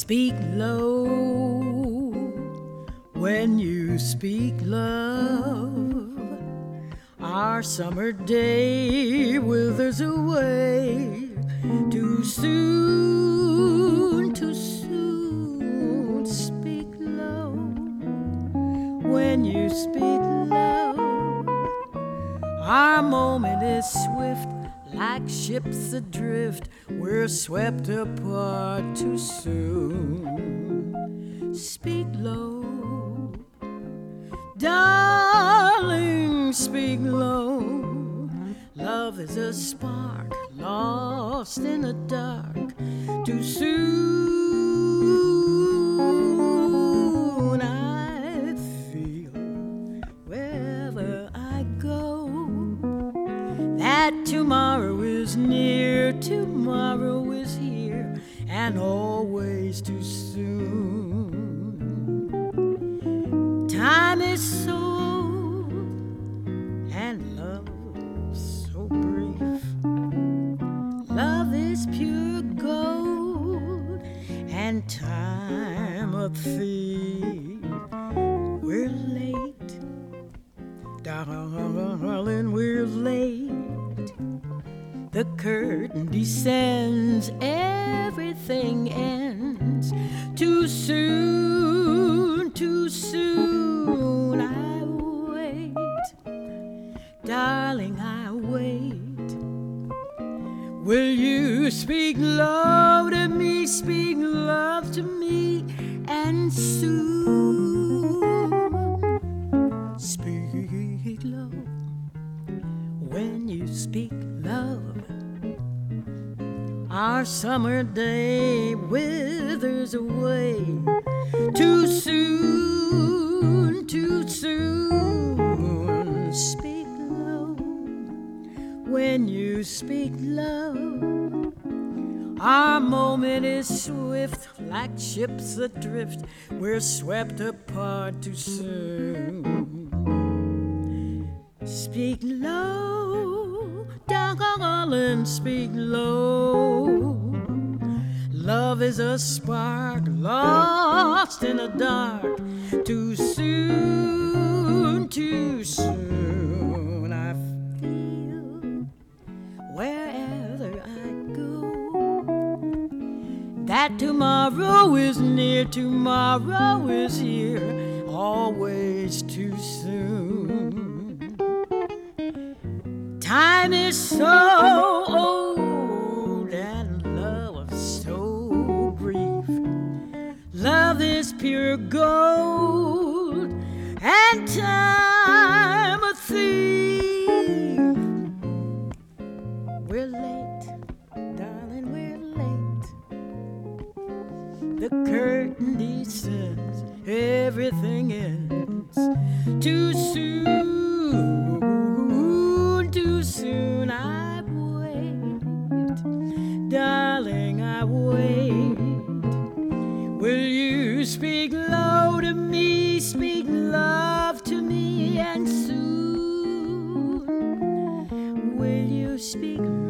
Speak low when you speak love. Our summer day withers away too soon, too soon. Speak low when you speak love. Our moment is swift, like ships adrift. We're swept apart too soon. Speak low, darling, speak low. Love is a spark lost in the dark too soon. I feel wherever I go that tomorrow is near, tomorrow is here, and always too soon. Time is so old, and love so brief. Love is pure gold, and time a thief. We're late, darling, we're late. The curtain descends, everything ends too soon, too soon. I wait, darling, I wait. Will you speak low to me, speak love to me, and soon? Speak low when you speak love. Our summer day withers away too soon, too soon. Speak low when you speak love. Our moment is swift, like ships adrift. We're swept apart too soon. Speak low, darling, speak low. Love is a spark lost in the dark too soon, too soon. I feel wherever I go that tomorrow is near, tomorrow is here, always too soon. Time is so old and love so brief. Love is pure gold and time a thief. We're late, darling, we're late. The curtain descends, everything ends too soon. Too soon. I wait, darling, I wait. Will you speak low to me, speak love to me, and soon will you speak